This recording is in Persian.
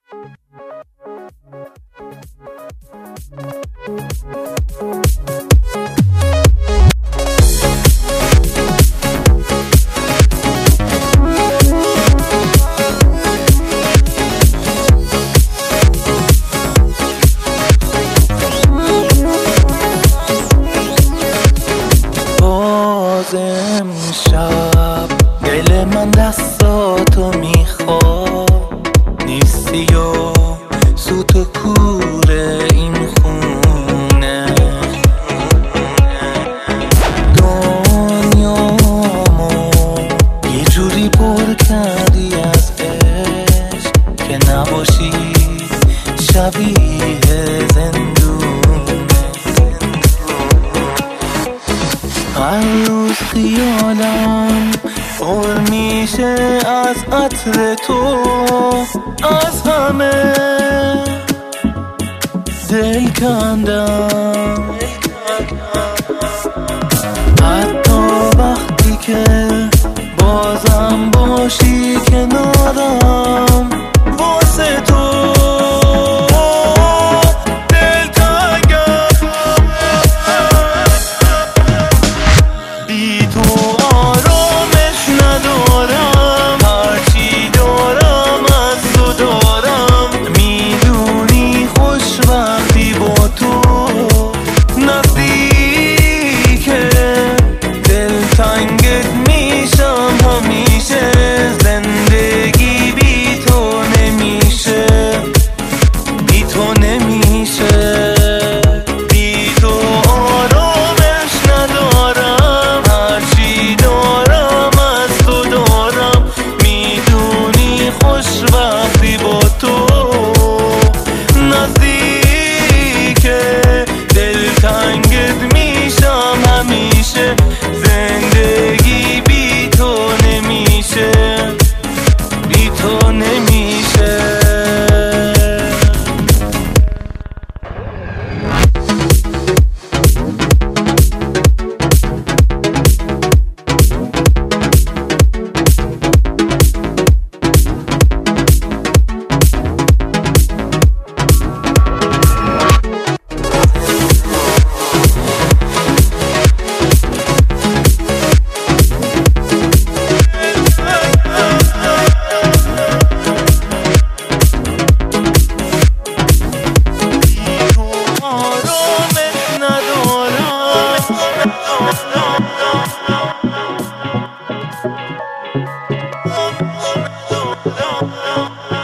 امشب دل من دستاتو میخواد، نیستی و سوت و کور این خونه. دنیامو یه جوری پر کردی از عشق که نباشی شبیه زندونه. هر روز خیالم پر میشه از عطر تو، از همه دل کندم. حتی وقتی که بازم باشی کنارم، واسه تو زندگی بی تو نمیشه، بی تو نمیشه. No.